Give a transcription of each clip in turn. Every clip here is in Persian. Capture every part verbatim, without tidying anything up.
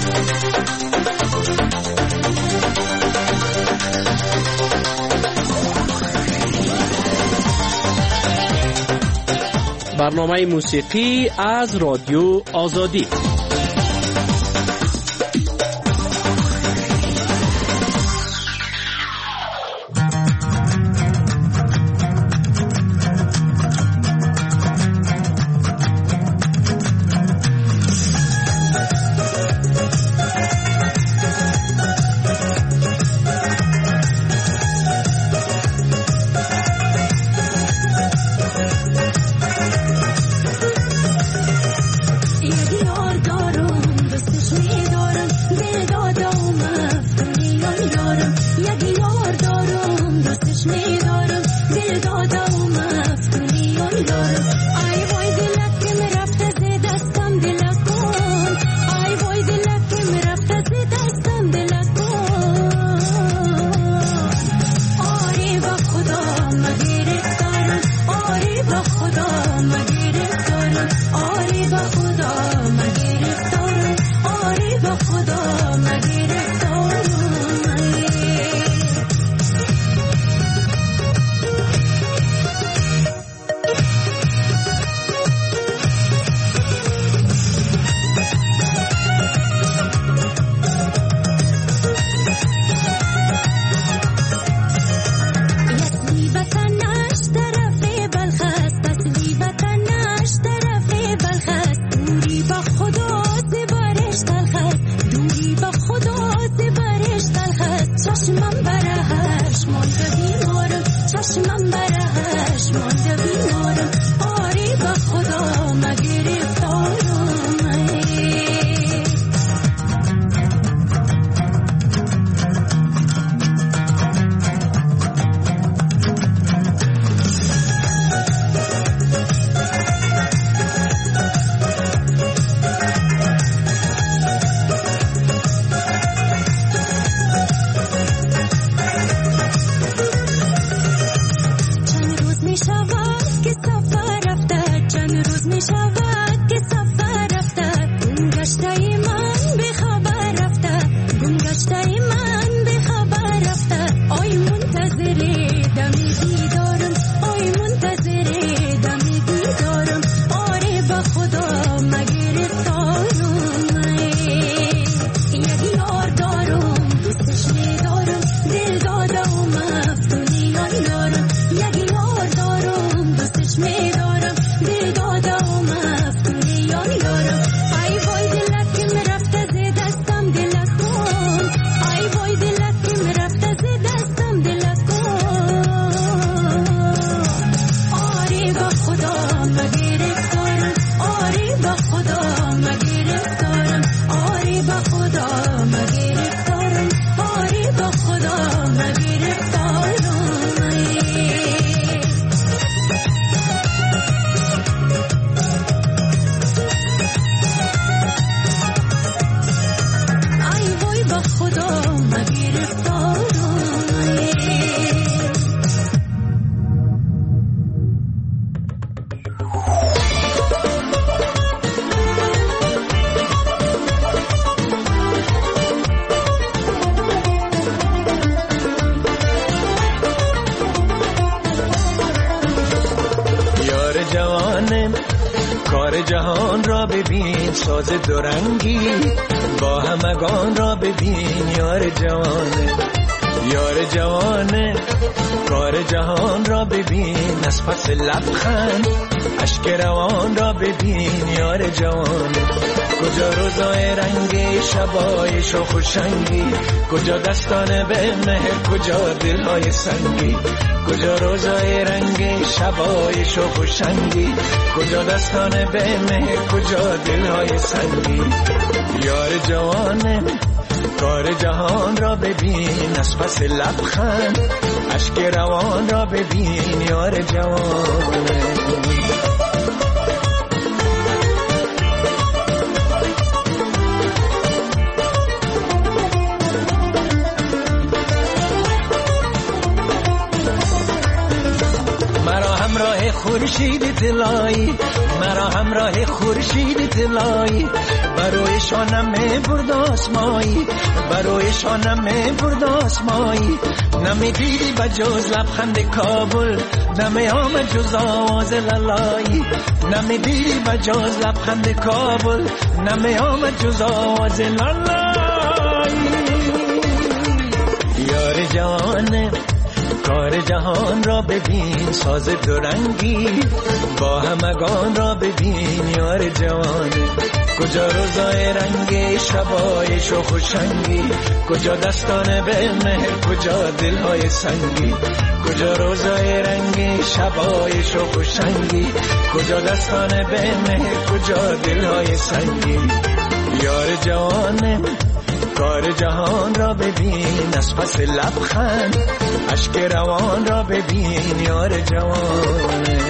برنامه موسیقی از رادیو آزادی. کار جهان را ببین، ساز دورنگی با همگان را ببین. یار جوانه یار جوانه کار جهان را ببین، از پس لبخند اشک روان را ببین. یار جوانه کجا روزای رنگی، شبای شوخ و شنگی، کجا دستان به مهر، کجا دلهای سنگی. کجا روزای رنگی، شبای شوخ و شنگی، کجا دستان به مهر، کجا دلهای سنگی. یار جوانه کار جهان را ببین، از پس لبخند اشک روان را ببین. یار جوانه خورشید طلایی، مرا همراه خورشید طلایی، برای شانم برد آسمایی، برای شانم برد آسمایی. نمیدیدی بجز لبخند کابل، نمی آمد جز آواز لالایی. نمیدیدی بجز لبخند کابل، نمی آمد جز آواز لالایی. یار جوانه کار جهان را ببین، ساز دورنگی با همگان را ببین. یار جوانه کجا روزای رنگی، شبای شوخ و شنگی، کجا دستان به مهر، کجا دلهای سنگی. کجا روزای رنگی، شبای شوخ و شنگی، کجا دستان به مهر، کجا دلهای سنگی. یار جوانه کار جهان را ببین، از پس لبخند اشک روان را ببین. یار جوانه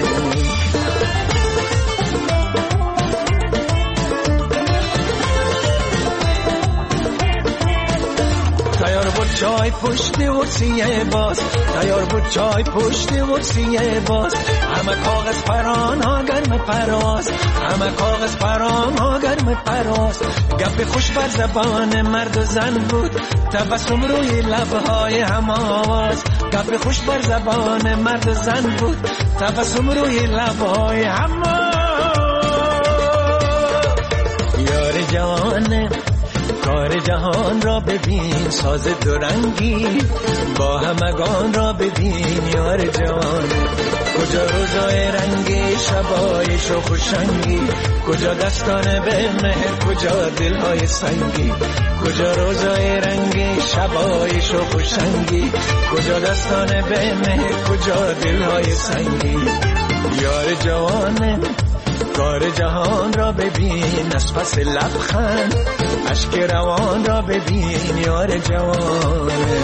تیار بود چای پشت ورسیه باز، تیار بود چای پشت ورسیه باز. همه کاغذ پران ها گرم پرواز، همه کاغذ پران ها گرم پرواز. گپ خوش بر زبان مرد و زن بود، تبسم روی لبهای هم آواز. گپ خوش بر زبان مرد و زن بود، تبسم روی لبهای هم آواز. یار جوانه کار جهان را ببین، ساز دورنگی با همگان را ببین. یار جوانه کجا روزای رنگی، شبای شوخ و شنگی، کجا دستان به مهر، کجا دلهای سنگی. کجا روزای رنگی، شبای شوخ و شنگی، کجا دستان به مهر، کجا دلهای سنگی. یار جوانه کار جهان را ببین، از پس لبخند اشک روان را ببین. یار جوانه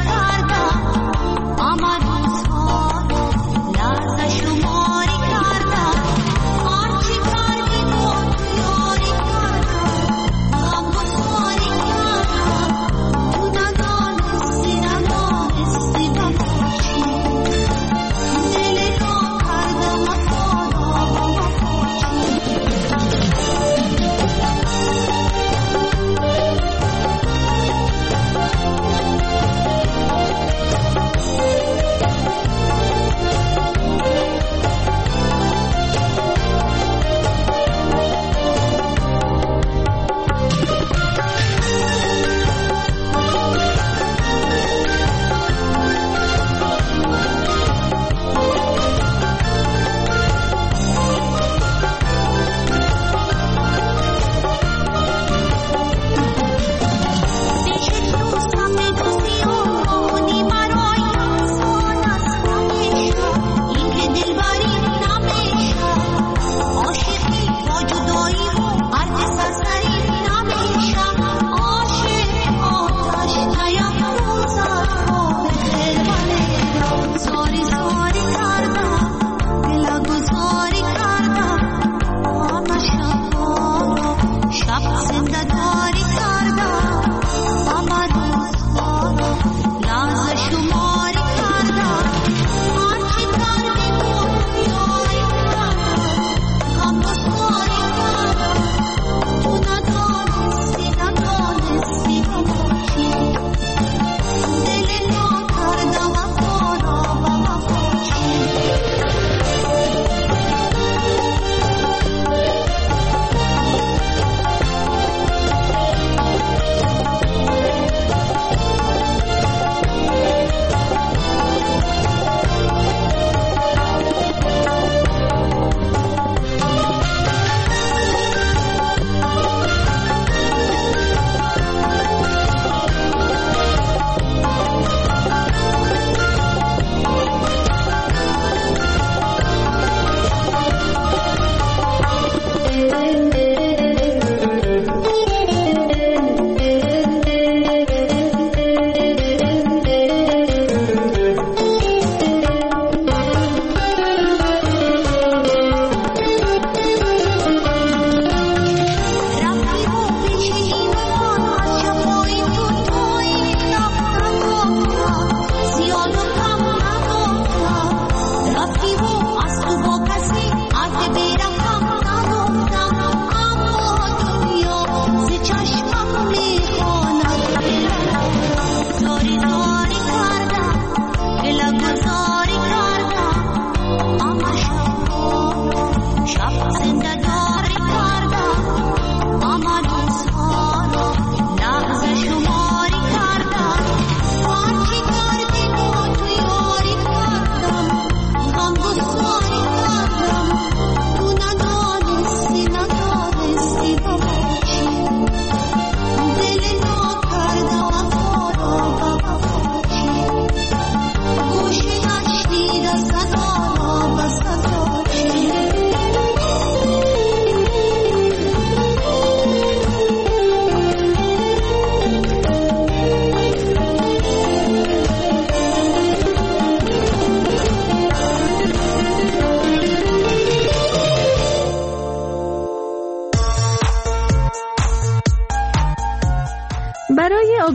شماری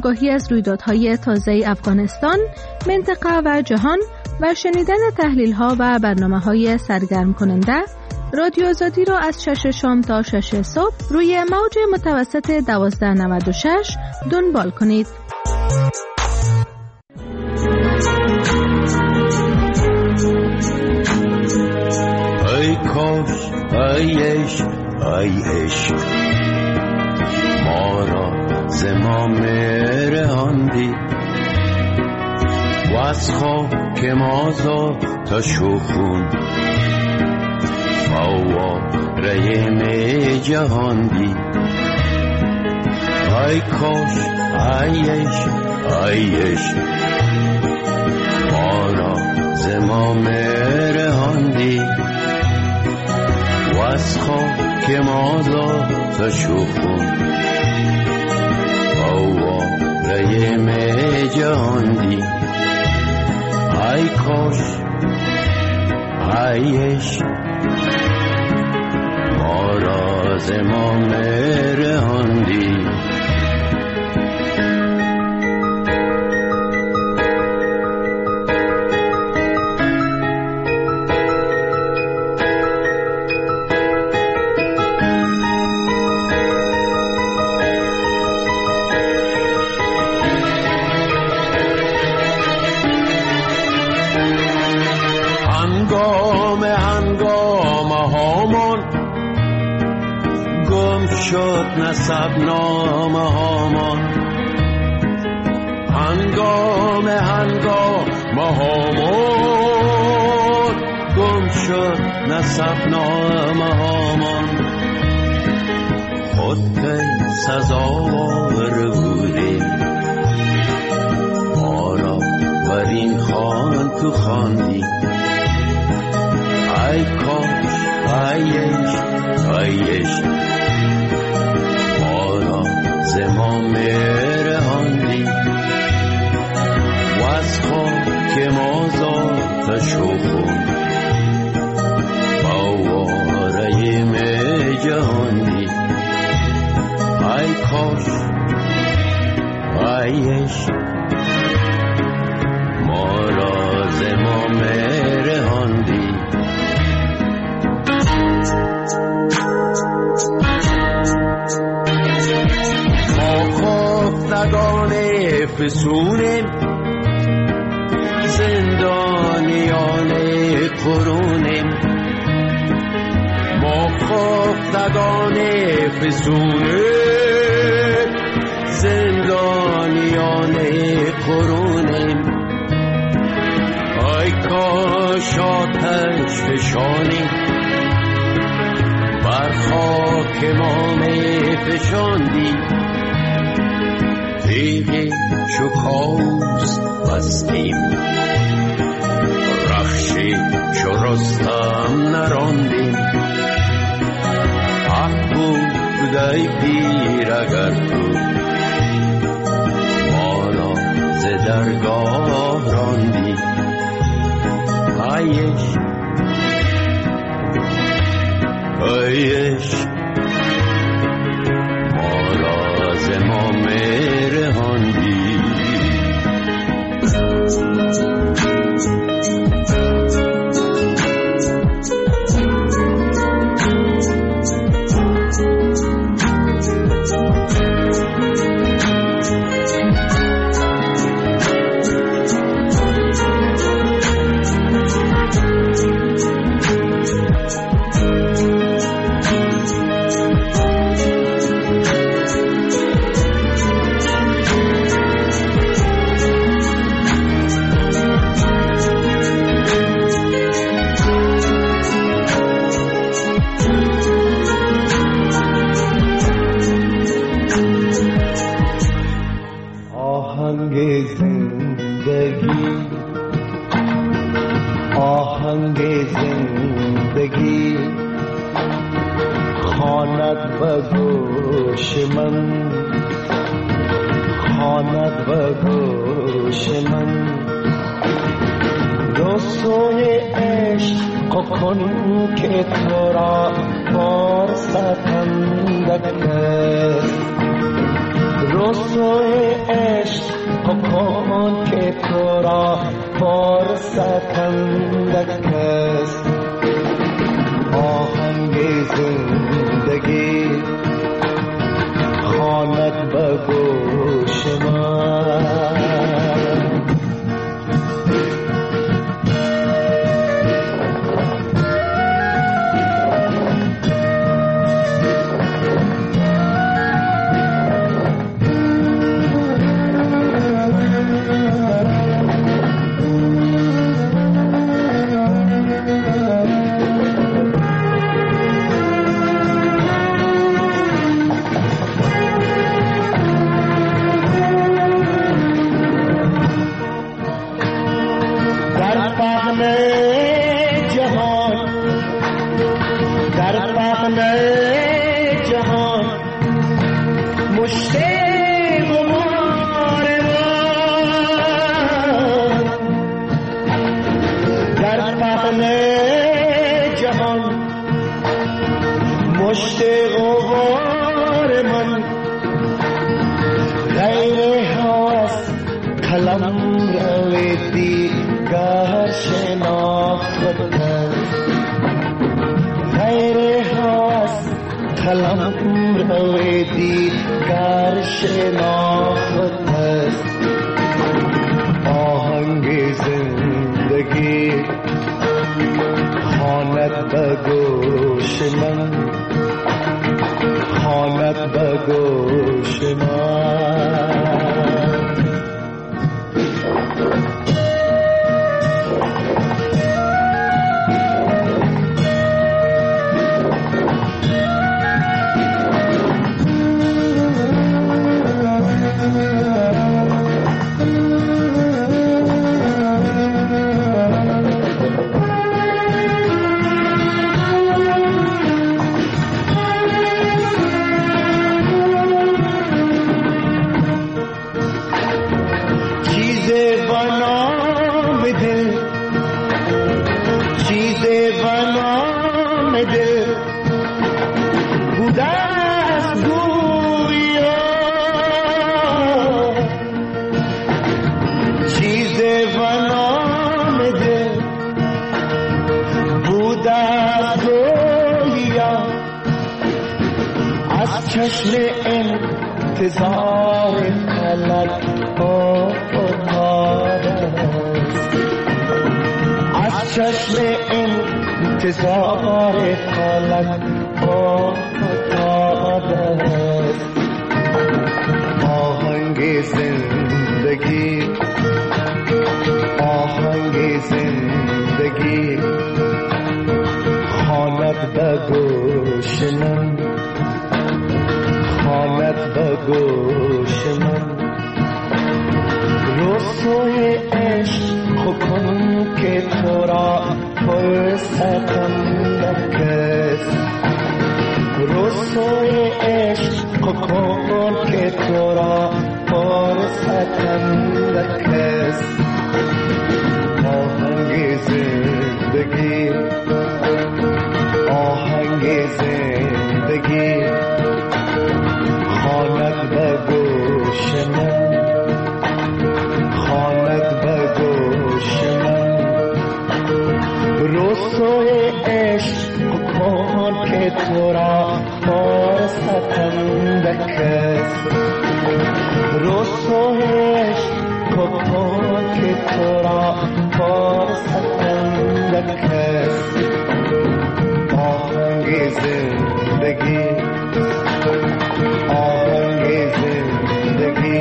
آگاهی از رویدادهای تازه افغانستان، منطقه و جهان و شنیدن تحلیل‌ها و برنامه‌های سرگرم کننده، رادیو آزادی را از شش شام تا شش صبح روی موج متوسط دوازده نود و شش دنبال کنید. ای کاش، ای عشق، ای عشق، ما را ز ما مرهاندی و از خاک ما زاد تا شخون فواره می جهاندی. ای کاش، ای عشق، ای عشق، ما را ز ما مرهاندی و از خاک ما زاد تا شخون فواره می جهاندی. ای کاش، ای عشق، ما را ز ما مرهاندی. شد نسب نامه هامان، هنگام هنگام هامان گم شد نسب نامه هامان. خود کی سزاوار بودی ما را بر این خوان تو خواندی. ای کاش، ای عشق، ای عشق، ز ما مرهاندی و از خاک ما زاد تا شخون فواره می جهاندی. ای کاش، ای عشق، ما را ز ما مرهاندی. خفتگان فسونیم، زندانیان قرونیم. ما خفتگان فسونیم، زندانیان قرونیم. ای کاش آتش فشانی بر خاک ما می فشاندی. تیغی چو کاوس بستیم، رخشی چو رستم نراندیم. حق بود ای پیر اگر تو ما را ز درگاه راندی. ای عشق، ای عشق، ما را ز ما مرهاندی. رسوی عشق کن که تو را فرصتم دکست آهنگ زندگی خواند به گوش من چشم انتظار فلک افتاده از چشم انتظار فلک افتاده آهنگ زندگی آهنگ زندگی خواند به گوش من خواند به گوش من رسوی عشق کن که تو را فرصتم دکست رسوی عشق کن که تو را فرصتم دکست آهنگ زندگی آهنگ زندگی خواند به گوش من خواند به گوش من رسوی عشق کن که تو را فرصتم دکست رسوی عشق کن که تو را فرصتم دکست آهنگ زندگی آهنگ زندگی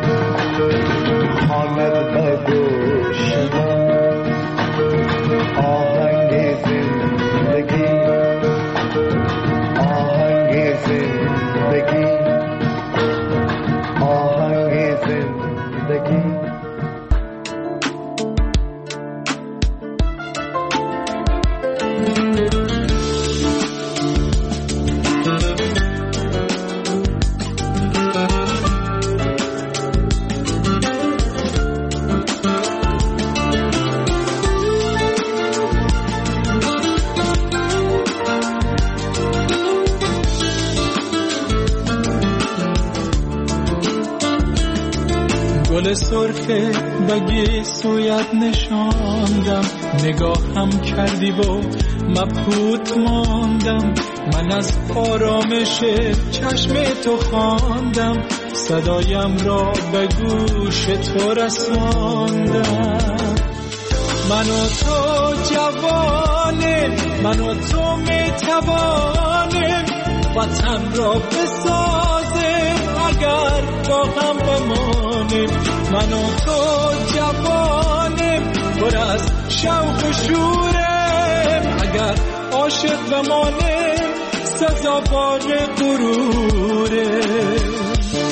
خواند به گوش من آهنگ زندگی آهنگ زندگی آهنگ زندگی گل سرخه بگی سویت نشاندم، نگاهم کردی و مبهوت ماندم. من از آرامش چشم تو خواندم، صدایم را به گوش تو رساندم. من و تو جوانیم، من و تو میتوانیم وطن را بسازیم اگر با هم بمانیم. من و تو جوانیم پر از شوق و شوریم، اگر عاشق بمانیم سزاوار غروریم.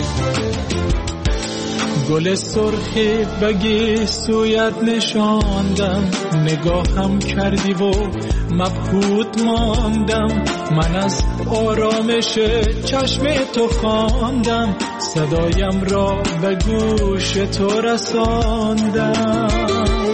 گل سرخی بگی سویت نشاندم، نگاهم کردی و مبهوت ماندم. من از آرامش چشم تو خواندم، صدایم را به گوش تو رساندم.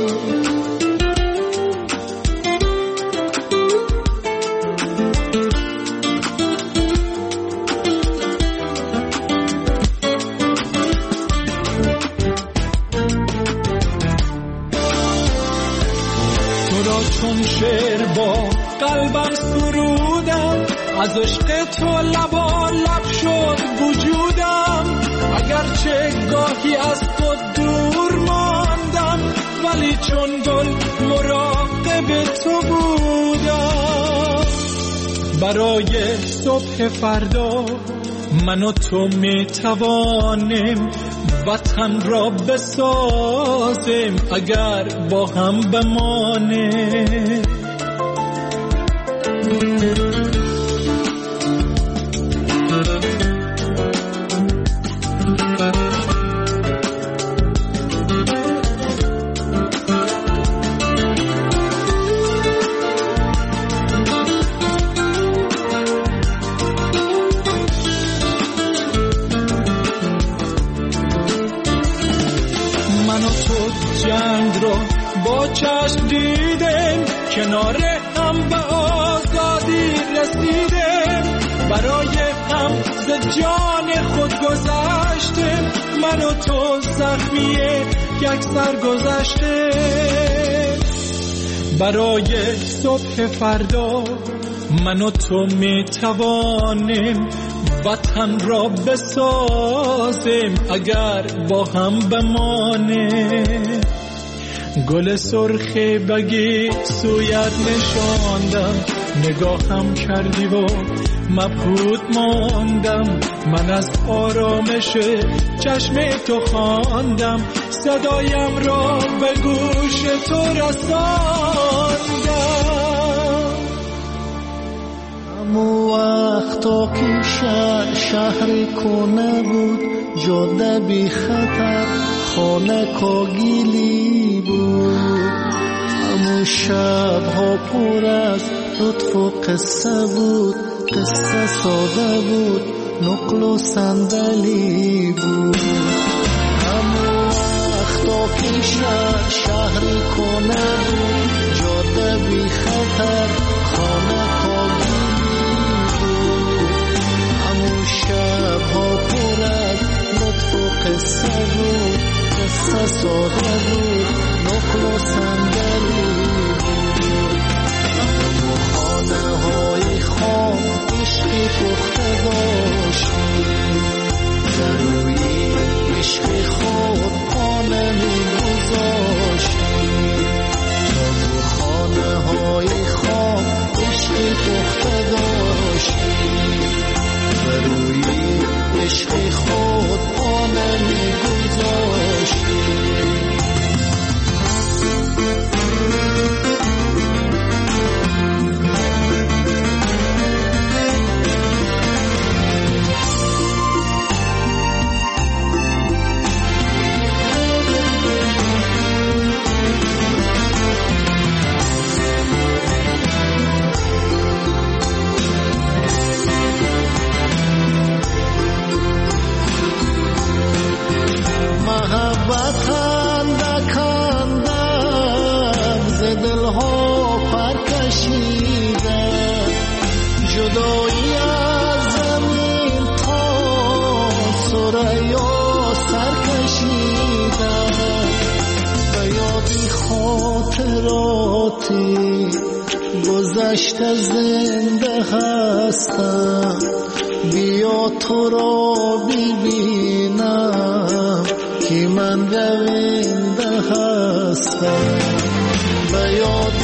چون شعر با قلبم سرودم، از عشق تو لبا لب شد وجودم. اگرچه گاهی از تو دور ماندم، ولی چون گل مراقب تو بودم. برای صبح فردا من و تو می توانیم وطن را بسازیم اگر با هم بمانیم. جنگ رو با چشم دیدیم، کنار هم به آزادی رسیدیم. برای هم ز جان خود گذشتیم، من و تو زخمی یک سر گذشتیم. برای صبح فردا من و تو می توانیم وطن را بسازیم اگر با هم بمانیم. گل سرخی بگی سویت نشاندم، نگاهم کردی و مبهوت ماندم. من از آرامش چشم تو خواندم، صدایم را به گوش تو رساندم. همو وقتا که شهر شهر کنه بود، جاده بی خطر خانه کاگیلی بود. همو شبها پر از لطف و قصه بود، قصه ساده بود نقل و صندلی بود. همو وقتا که شهر شهر کنه بود، جاده بی خطر خانه کاگیلی بود. همو شبها پر از لطف و قصه بود، قصه ساده بود نقل و صندلی بود. همو خانه های خام عشقی پخته داشتیم، در روی عشق خود پانه می گذاشتیم. همو خانه های خام عشقی پخته داشتیم، در روی عشق خود پانه می گذاشتیم. خاطراتی گذشته زنده هستم، بیا تو را ببینم که من رونده هستم. به یاد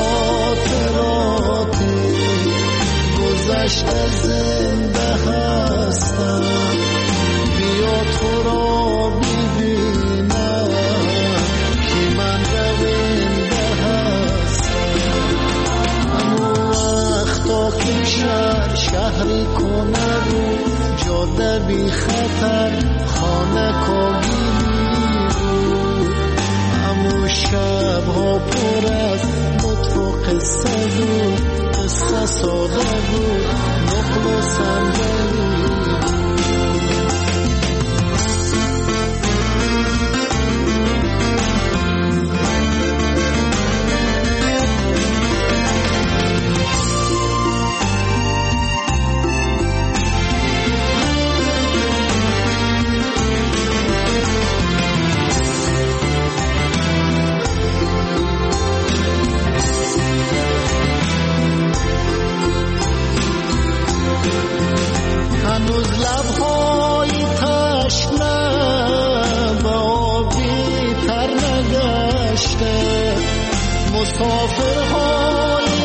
خاطراتی گذشته زنده هستم، بیا تو را ببینم که من رونده هستم. همون وقتا که شهر شهری کنه رو جاده بی خطر خانه کاگیری بود، همون شبها پر از لطف و قصه بود، قصه ساده بود نقل و صندلی هنوز لبهای تشنه به آبی تر نگشته، مسافرهای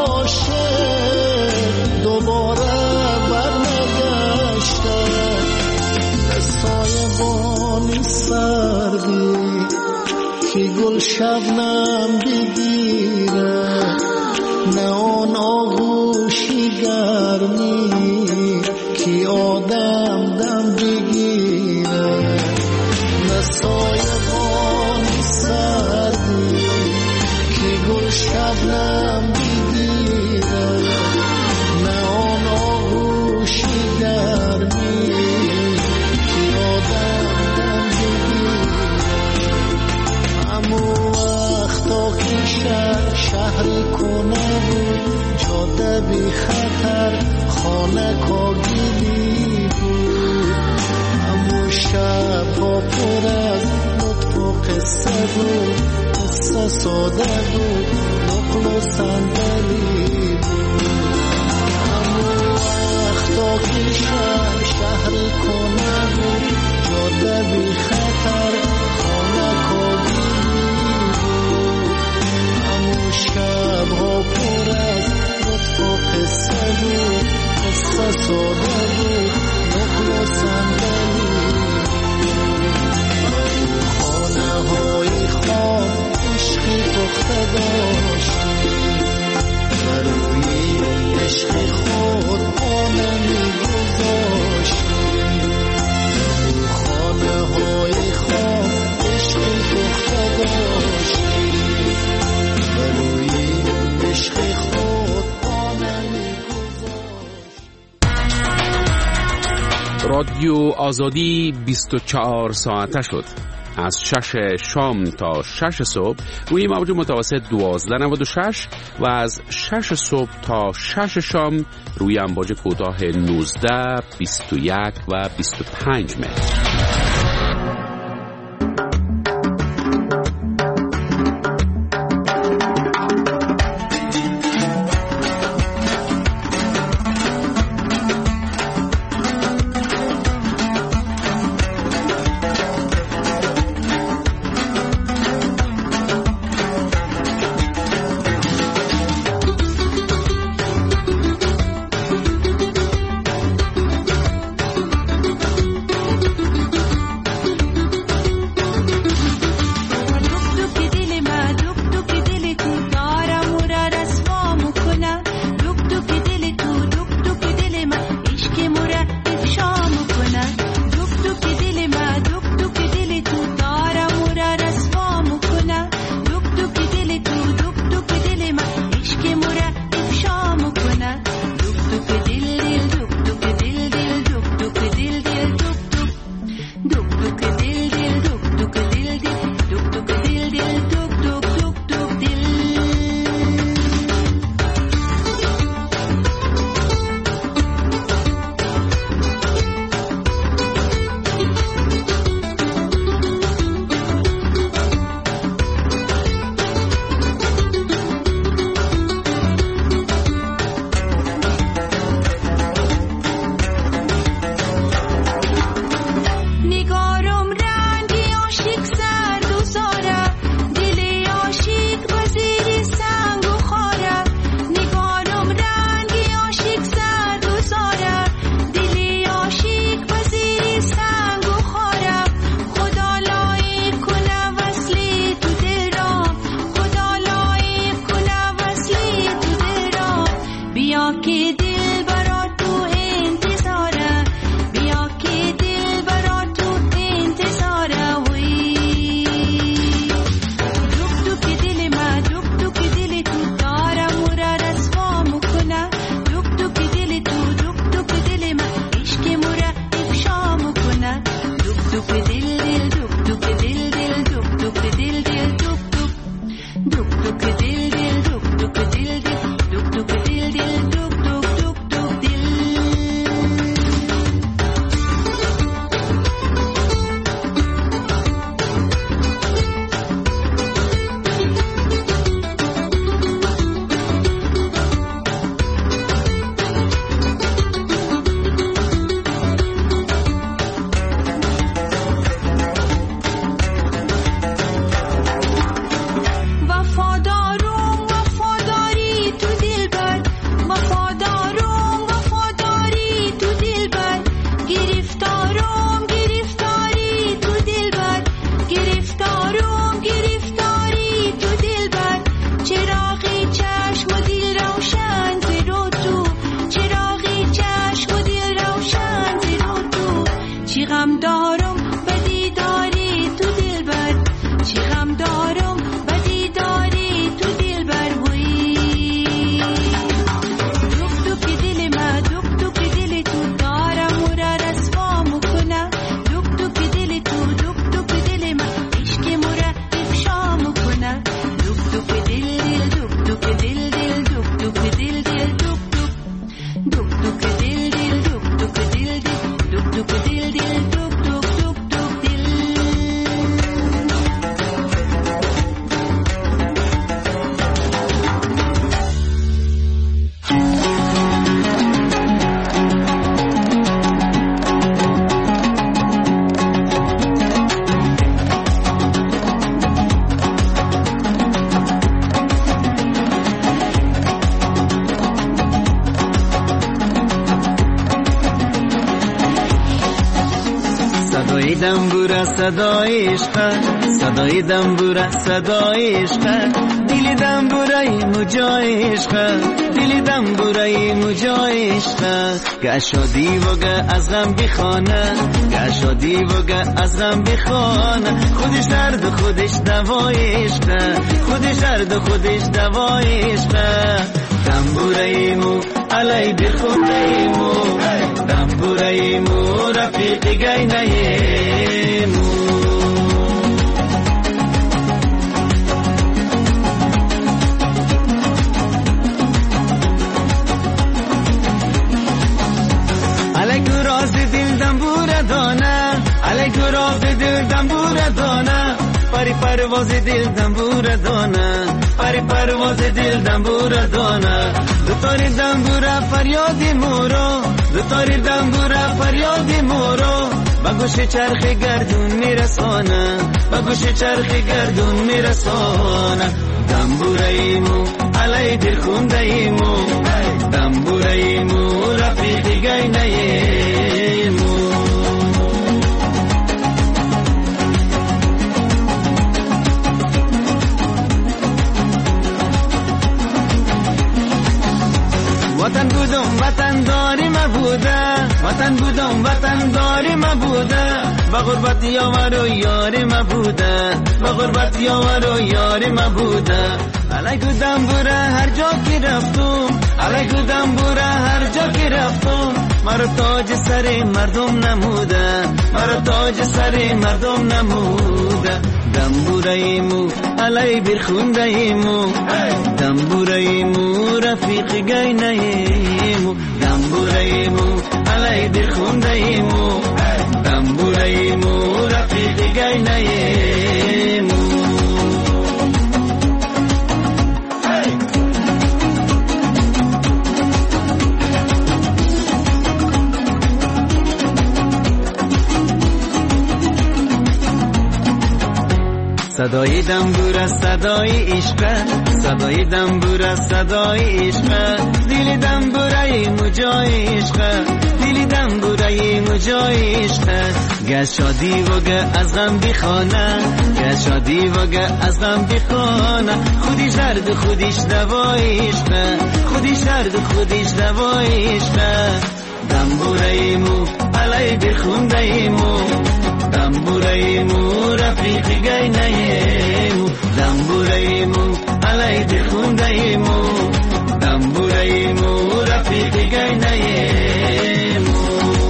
عاشق دوباره برنگشته. دستای بانی سردی که گل شبنم بگیره، نه آن آغوشی گرمی که آدم دم بگیره، نه سایبانی سردی که گل شبنم بگیره، نه آن آغوشی گرمی که آدم دم بگیره. همون وقتا که شهر شهری کنه بود جاده بی خطر خانه کاگیری بود، همون شبها پر از لطف و قصه بود، قصه ساده بود نقل و صندلی بود. همون وقتا که شهر شهری کنه بود جاده بی خطر خانه کاگیری بود، همون شبها پر از لطف و قصه بود، قصه ساده بود نقل و صندلی. خانه های خواب عشقی پخته داشتی، بروی عشق خود آنه میگذاشتی. خانه های خواب عشقی پخته داشتی، بروی عشق خود آنه میگذاشتی. رادیو آزادی بیست و چهار ساعته شد. از شش شام تا شش صبح روی موج متوسط دوازده نود و شش و از شش صبح تا شش شام روی امواج کوتاه نوزده، بیست و یک و بیست و پنج متر. دنبور صدای عشق، صدای دنبور صدای عشق، دل دنبورای مجای عشق، دل دنبورای مجای عشق. گشادی وگه از غم بخانه، گشادی وگه از غم بخانه، خودش درد و خودش دوای عشق، خودش درد و خودش دوای عشق. دنبورای مو علی بخونده مو، دنبورای مو رفیق گینه مو. علیکو راز دل دنبور دانه، علیکو راز دل دنبور دانه، پری پرواز دل دنبور دانه، پری پرواز دل دنبور دانه. دو تاری دنبور فریادی مورو، دو تاری دنبور فریادی مورو، با گوش چرخ گردون میرسانه، با گوش چرخ گردون میرسانه. دنبورای مو علی دل خونده مو، دنبورای مو رفیق گینه مو. وطن بودم وطن داری مبوده، وطن بودم وطن داری مبوده، با غربت یاور و یاری مبوده، با غربت یاور و یاری مبوده. علیکو دنبوره هر جا که رفتم، علیکو دنبوره هر جا که رفتم، مرا تاج سر مردم نموده، مرا تاج سر مردم نموده. دنبوره مو علی برخونده مو، دنبوره مو رفیق گینه مو، دنبوره مو علی برخونده مو، دنبوره مو رفیق گینه مو. صدای دنبور صدای عشق، صدای دنبور صدای عشق، دل دنبورای مجای عشق، دل دنبورای مجای عشق. گشادی وگه از غم بخانه، گشادی وگه از غم بخانه، خودش درد خودش دوای عشق، خودش درد خودش دوای عشق. دنبورای مو علی برخونده مو، دنبورای مو رفیق گینه مو، دنبورای مو علی برخونده مو، دنبورای مو رفیق گینه مو.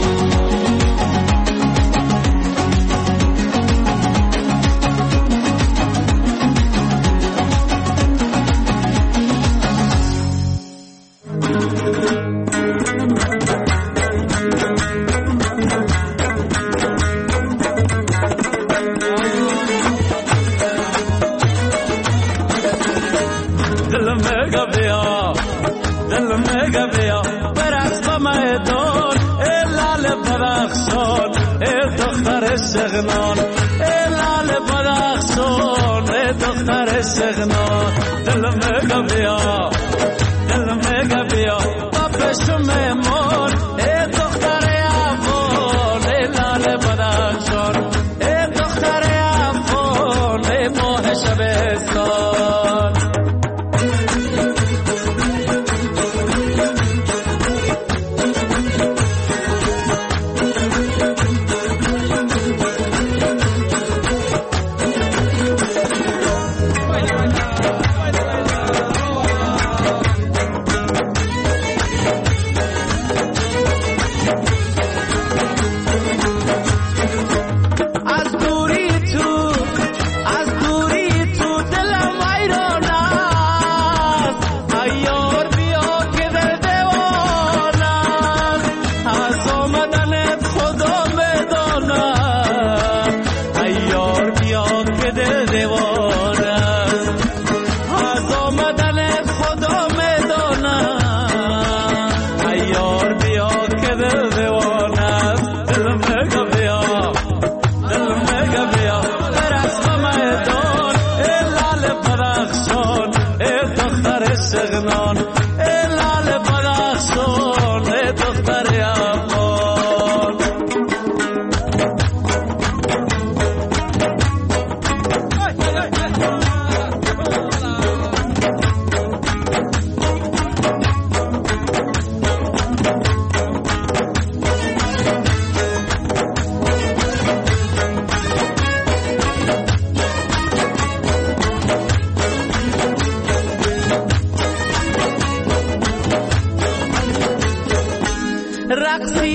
سغنان لال برخصون دختر سغنان، دلم گبیا دلم گبیا بابشم مون دختر افون لال برخصون دختر افون ماه شبستان.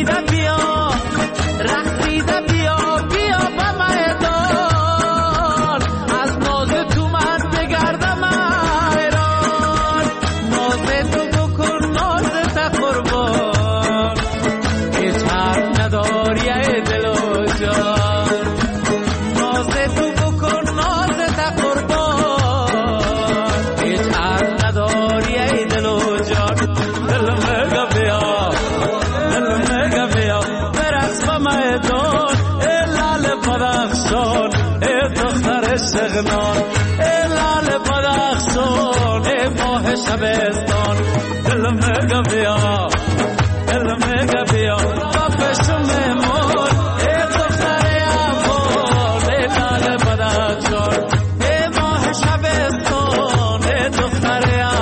رخصیده بیا رخصیده بیا بیا به میدان از ناز تو من بگردم ایران ناز تو بکن ناز تا قربان هیچ حرف نداری ای دل و جان ناز تو بکن ناز تا قربان هیچ حرف نداری ای دل و جان دل مگا بیا دل مگا بیا برقص به میدان ای لال بدخشان ای دختر شغنان ای لال بدخشان ای ماه شبستان دل مگا بیا دل مگا بیا با پشم مون ای دختر افغان ای لال بدخشان ای ماه شبستان ای دختر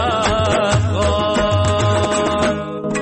افغان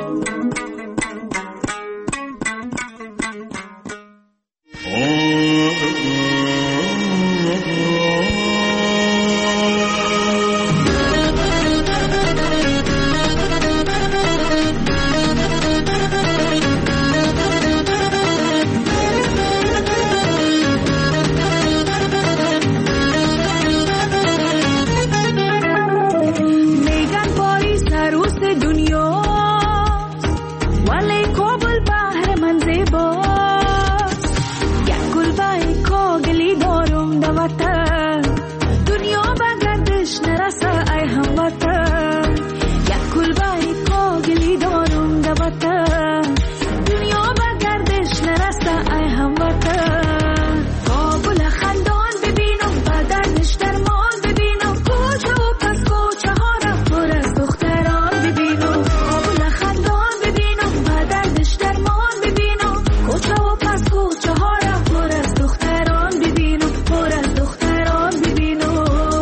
میگن پاریس عروس دنیا ولی کابل بحر من زیباست یک کلبه کاغلی دارم در وطن دنیا به گردش نرسه ای هموطن یک کلبه کاغلی دارم در وطن دنیا به گردش نرسه ای هموطن کابل خندان ببینم به دردش درمان ببینم کوچه و پس کوچه ها را پر از دختران ببینم کابل خندان ببینم به دردش درمان ببینم کوچه و پس کوچه ها را پر از دختران ببینم پر از دختران ببینم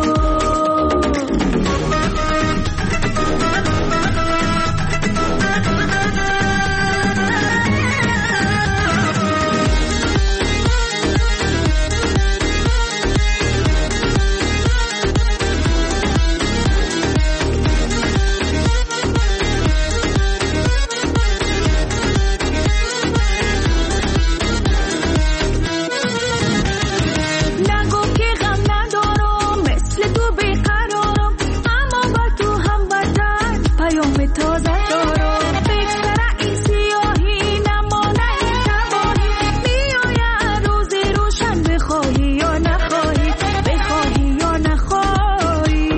نگو که غم ندارم مثل تو بیقرارم اما با تو هم بدن پیام تازه دارم بگذره این سیاهی نمانه این تباهی میآید روزی روشن بخواهی یا نخواهی بخواهی یا نخواهی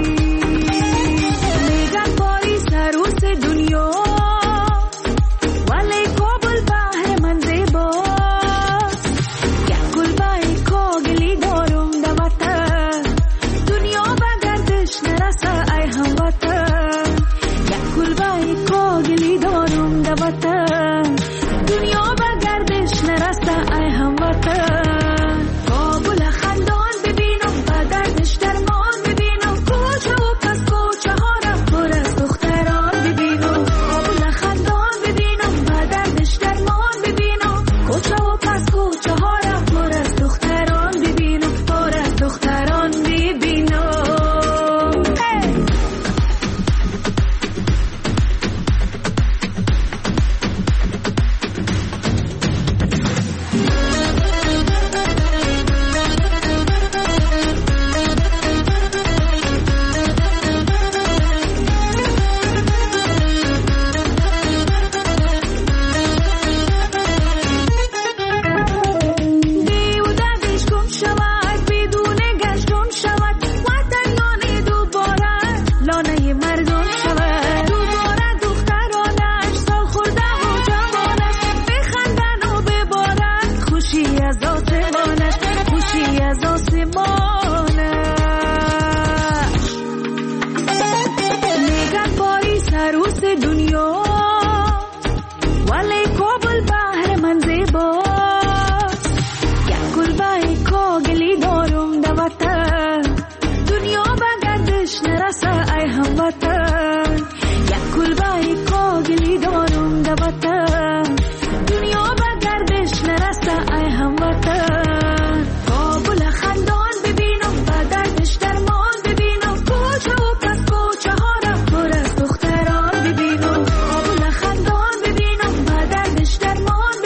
میگن پاریس عروس دنیا ولی کابل بحر من زیباست یک کلبه کاغلی دارم در وطن دنیا به گردش نرسه ای هموطن یک کلبه کاغلی دارم در وطن دنیا به گردش نرسه ای هموطن کابل خندان ببینم به دردش درمان ببینم کوچه و پس کوچه ها را پر از دختران ببینم کابل خندان ببینم به دردش درمان ببینم کوچه و پس کوچه ها را پر از دختران ببینم پر از دختران ببینم hey! دیو دردش گم شود بدون گشتم شود وطن یعنی دوباره لانه مردم شود دوباره دخترانش سال خورده و جوانش بخندن و ببارن خوشی از آسمانش خوشی از آسمانش میگن پاریس عروس دنیا ولی کابل بحر من زیباست یک کلبه کاغلی دارم در وطن دنیا به گردش نرسه ای هموطن یک کلبه کاغلی دارم در وطن دنیا به گردش نرسه ای هموطن کابل خندان ببینم به دردش درمان ببینم کوچه و پس کوچه ها را پر از دختران ببینم کابل خندان ببینم به دردش درمان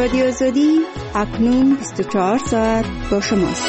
رادیو آزادی اکنون بیست و چهار ساعت با شماست.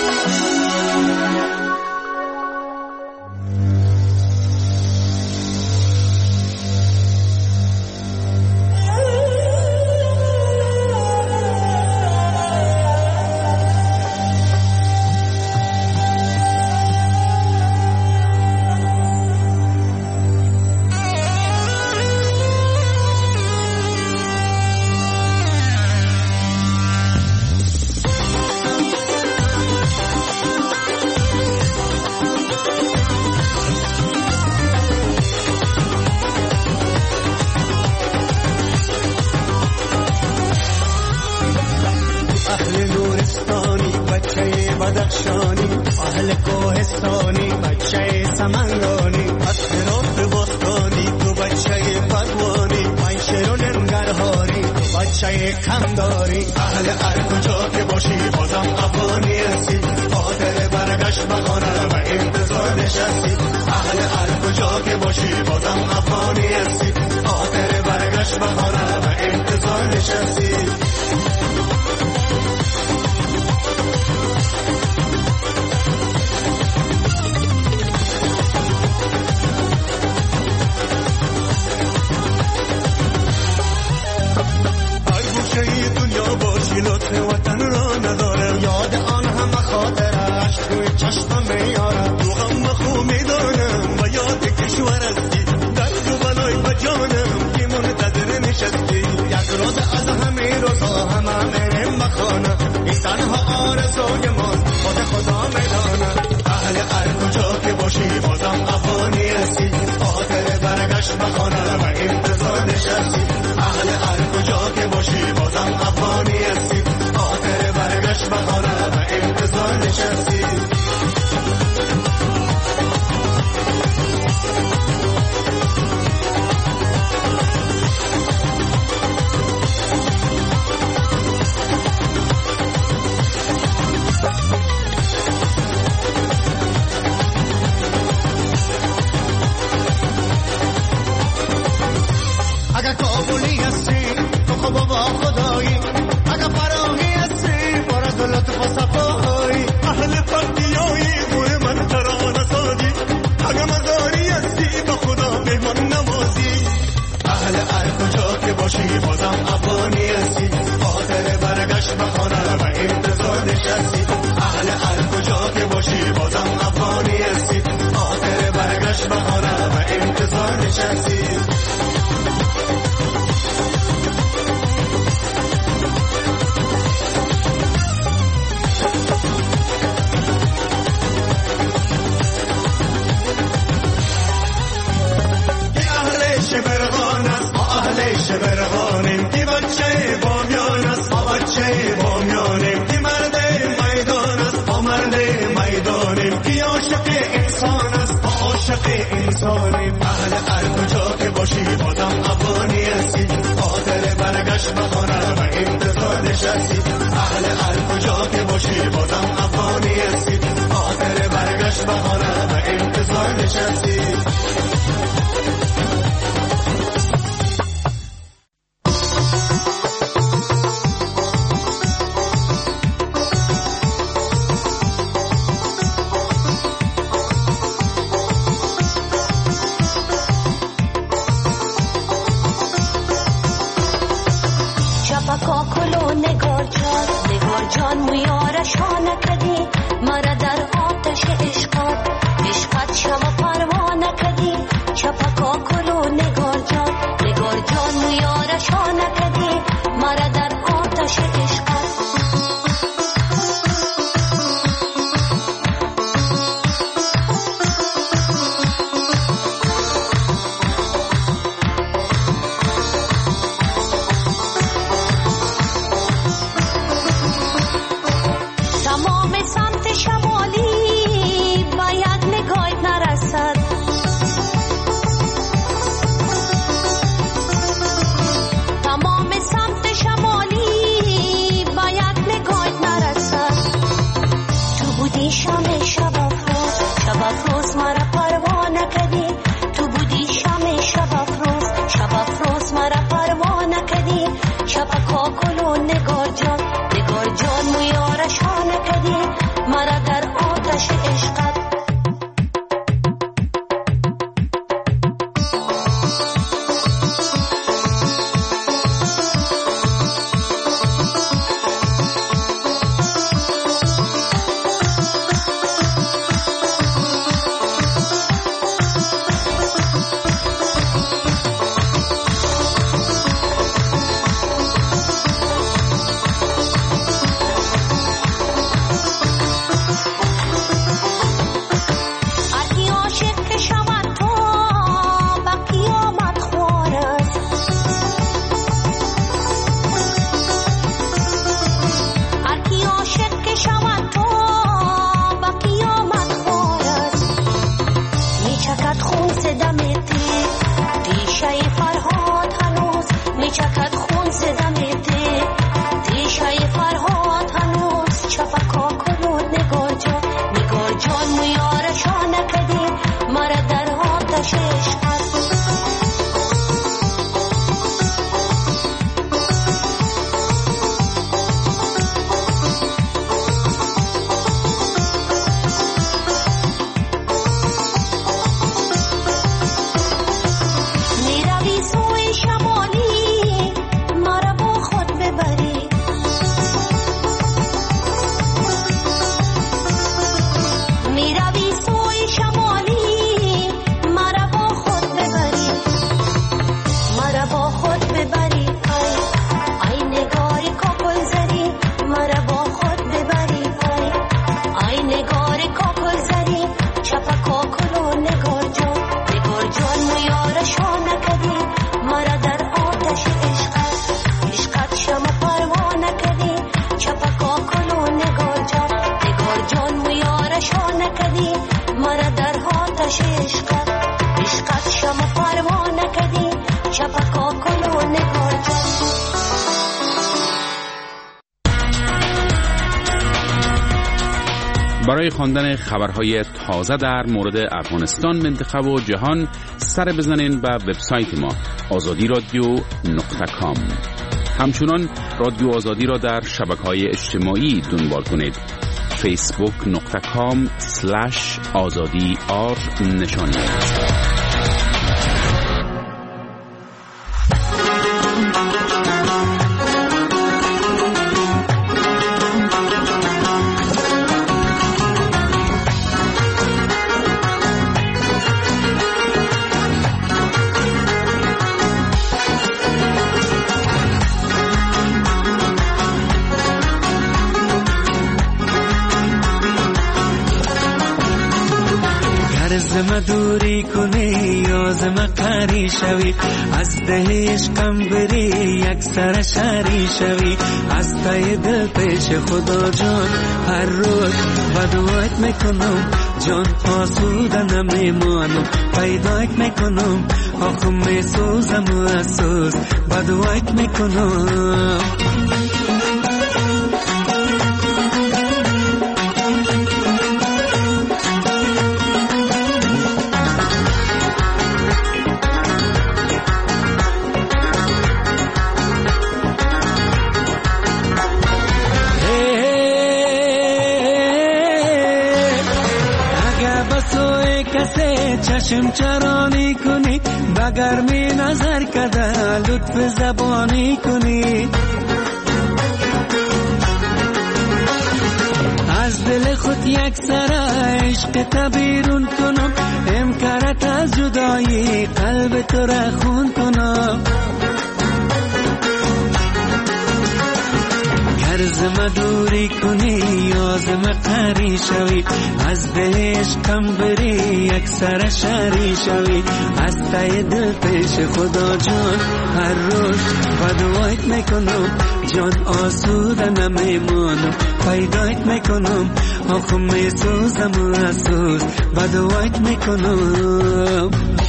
تمام سمت شمالی برای خواندن خبرهای تازه در مورد افغانستان، منطقه و جهان سر بزنین به وبسایت ما آزادی رادیو نقطه کام. همچنان رادیو آزادی را در شبکه‌های اجتماعی دنبال کنید. فیسبوک نقطه کام سلش آزادی آر نشانی است. زما دوری کنی یا زما قری شوی، از ده عشقم بری یک سر شری شوی، از تای دل پیش خدا جان هر روز بدوایت میکنم، جان آسوده نمیمانم، پیدایت میکنم آخه میسوزم و افسوس بدوایت میکنم. چشم چرانی کنی بگر می نظر کده لطف زبانی کنی، از دل خود یک سر عشق تبیرون کنم، امکارت از جدایی قلب تو را خون کنم. زما دوری کنی یا زما قری شوی، از ده عشقم بری یک سر شری شوی، از تای دل پیش خدا جان هر روز بدوایت میکنم، جان آسوده نمیمانم، پیدایت میکنم آخه میسوزم و افسوس بدوایت میکنم.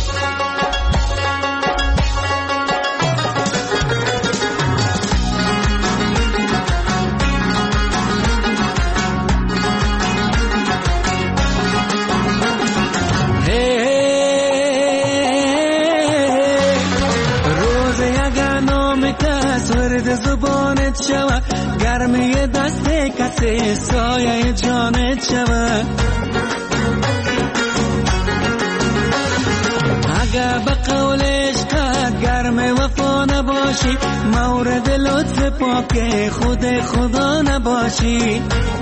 زبانت شوه گرمی دست کسی سایه جانت شوه، اگه به قول عشقت گرم وفا نباشی، مورد لطف پاک خود خدا نباشی.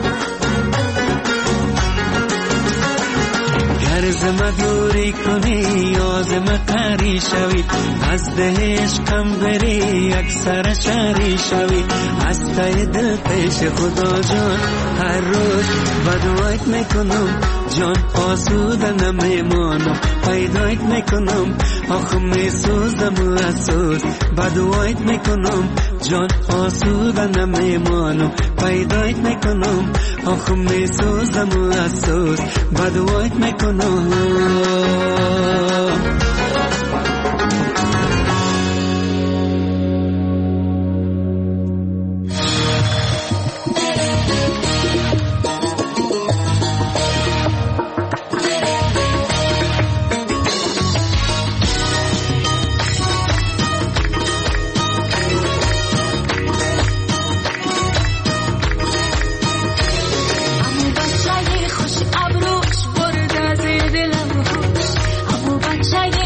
گر زما دوری کنی یا زما قری شوی، از ده عشقم بری یک سر شری شوی، از تای دل پیش خدا جان هر روز بدوایت میکنم، جان آسوده نمیمانم، پیدایت میکنم آخه میسوزم و افسوس بدوایت میکنم، جان آسوده نمیمانم، پیدایت میکنم آخه میسوزم و افسوس بدوایت میکنم. خوش ابروش برد از دلم خوش، ابو بچه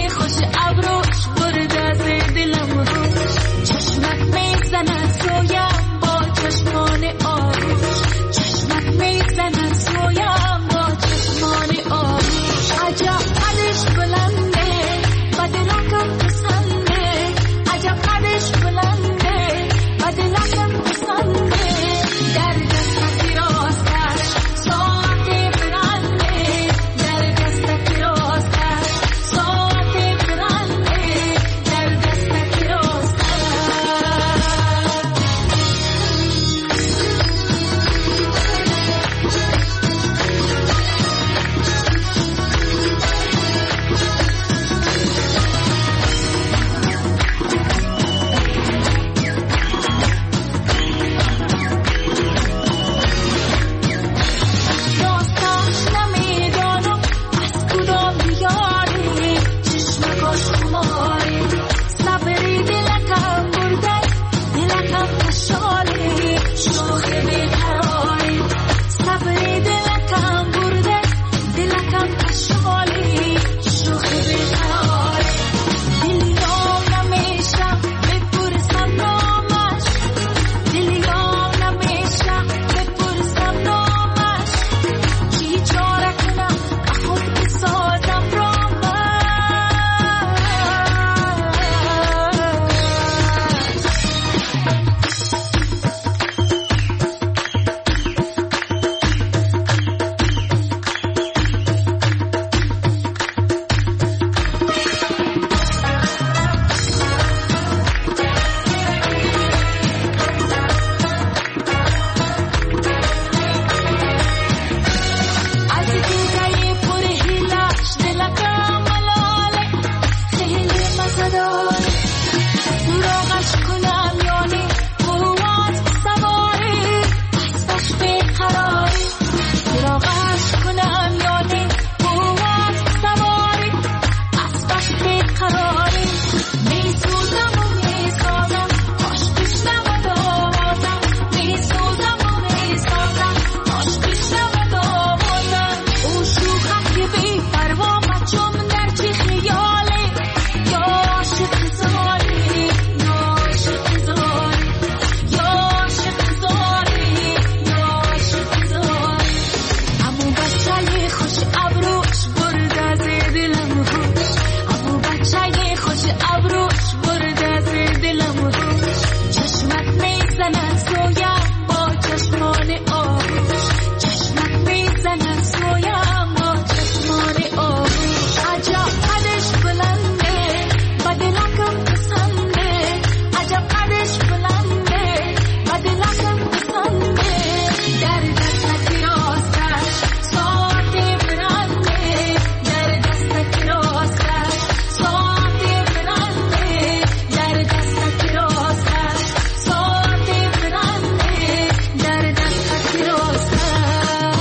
ابروش برده ز دلم روش چشمت میزند سویم با چشمان آروش چشمت میزند سویم با چشمان آروش عجب قدش بلنده بدلکم پسنده عجب قدش بلنده بدلکم پسنده در دست راستش ساعت برنده در دست راستش ساعت برنده در دست راستش ساعت برنده در دست راستش.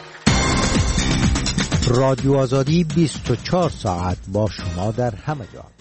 رادیو آزادی بیست و چهار ساعت با شما در همه جا.